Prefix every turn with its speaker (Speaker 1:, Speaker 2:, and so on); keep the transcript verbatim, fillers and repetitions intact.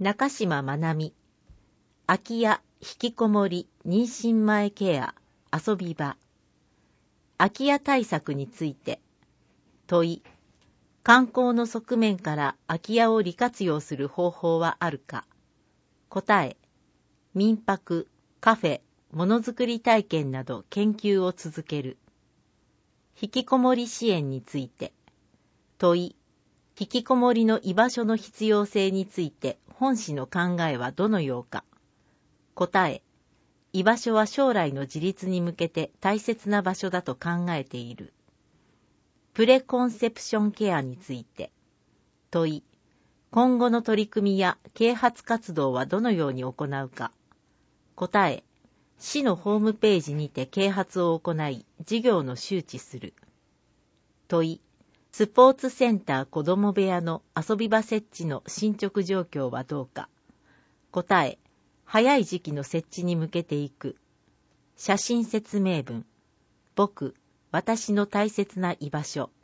Speaker 1: 中島まなみ、空き家、引きこもり、妊娠前ケア、遊び場。空き家対策について。問い、観光の側面から空き家を利活用する方法はあるか。答え、民泊、カフェ、ものづくり体験など研究を続ける。引きこもり支援について。問い、引きこもりの居場所の必要性について本氏の考えはどのようか。答え、居場所は将来の自立に向けて大切な場所だと考えている。プレコンセプションケアについて。問い、今後の取り組みや啓発活動はどのように行うか。答え、市のホームページにて啓発を行い、事業の周知する。問い、スポーツセンター子ども部屋の遊び場設置の進捗状況はどうか。答え、早い時期の設置に向けていく。写真説明文。僕、私の大切な居場所。